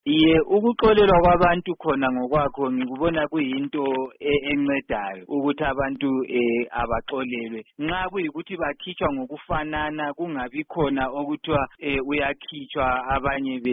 Ukuxolelwa kwabantu khona ngokwakho ngikubona kuyinto encedayo ukuthi abantu abaxolelwe nxa kuyikuthi bakhitshwa ngokufanana kungabi khona okuthiwa uyakhitshwa abanye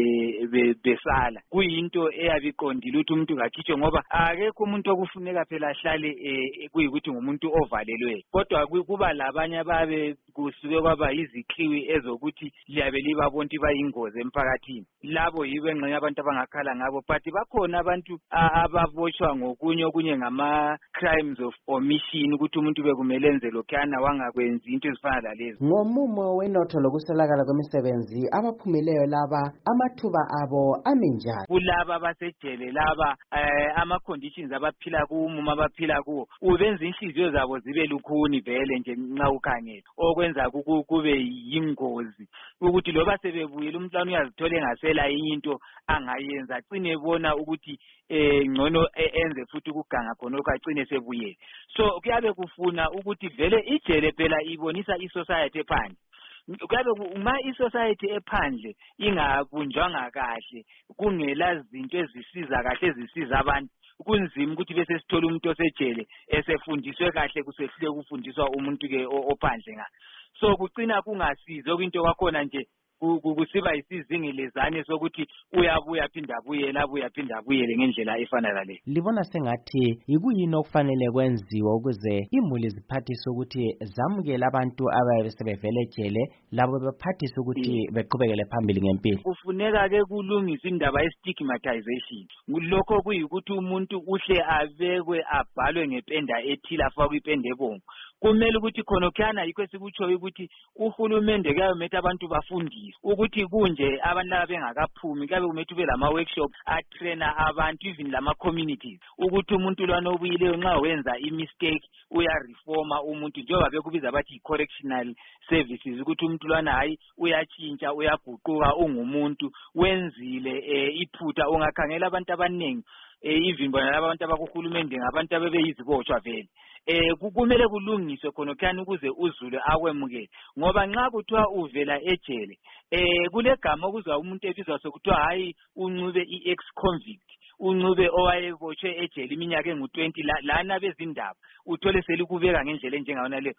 besala kuyinto eyabiqondile ukuthi umuntu kakhitshwe ngoba akekho umuntu okufuneka phela ahlale kuyikuthi ngumuntu ovalelweyo kodwa kuba labanye ababe kusuke kwaba yizikhiwi ezokuthi liyabe libabonke bayingozi emphakathini labo yibo engxenye abantu abangakhala ngabo but bakhona abantu ababotshwa okunye ngama-crimes of omission ukuthi umuntu bekumele enze lokhuyana wangakwenzi into ezifana lalezi. Ngomumo wenotho lokuswelakala kwemisebenzi abaphumeleyo laba amathuba abo ame njani? Kulaba abasejele laba ama-conditions abaphila kuwo uma abaphila kuwo ubenza inhliziyo zabo zibe lukhuni vele nje nxa ukhangela okwenza kube yingozi ukuthi loba sebebuyela umntwana uyazithola engasela into angayenza agcine ebona ukuthi ngcono enze futhi ukuganga khonokho agcine sebuyele. So kuyabe kufuna ukuthi vele ijele phela ibonisa i-society ephandle kuyabe uma i-society ephandle ingabunjwanga kahle kungela zinto ezisiza kahle ezisiza abantu kunzima ukuthi bese sithola umuntu osejele esefundiswe kahle kusehlule ukufundiswa umuntu-ke ophandle nga so kugcina kungasizi okwinto kwakhona nje kusiba isizingelezane sokuthi uyabuya phinda abuyele ngendlela efana nale. Libona sengathi yikuyini okufanele kwenziwe ukuze imuli ziphathise ukuthi zamukele abantu ababe sebevele ejele labo bephathise ukuthi beqhubekele phambili ngempilo. Kufuneka-ke kulungiswa indaba ye-stigmatization lokho kuyikuthi umuntu uhle abekwe abhalwe ngependa ethile afakwe ipenda ebomvu kumele ukuthi khonokhana yikho esikutshoyo ukuthi uhulumende kuyabe abantu bafundiswe ukuthi kunje abantu laba bengakaphumi kuyabe kumele ube lama-workshop atrainer abantu even lama-communities ukuthi umuntu lwana obuyileyo nxa wenza i-mistake uyareforma umuntu njengoba bekubiza bathi yi-correctional services ukuthi umuntu lwana hayi uyatshintsha uyaguquka ungumuntu wenzile iphutha ungakhangela abantu abaningi even bona laba abantu abakuhulumende ngabantu abebeyizibotshwa vele kumele kulungiswe khonokhani ukuze uzulu akwemukele ngoba nxa kuthiwa uvela ejele kulegama okuzwa umuntu ebizwa sokuthiwa hayi uncube i-ex-convict uncube owayebotshwe ejele iminyaka engu-20 lana bezindaba uthole selikubeka ngendlela enjengayona leyo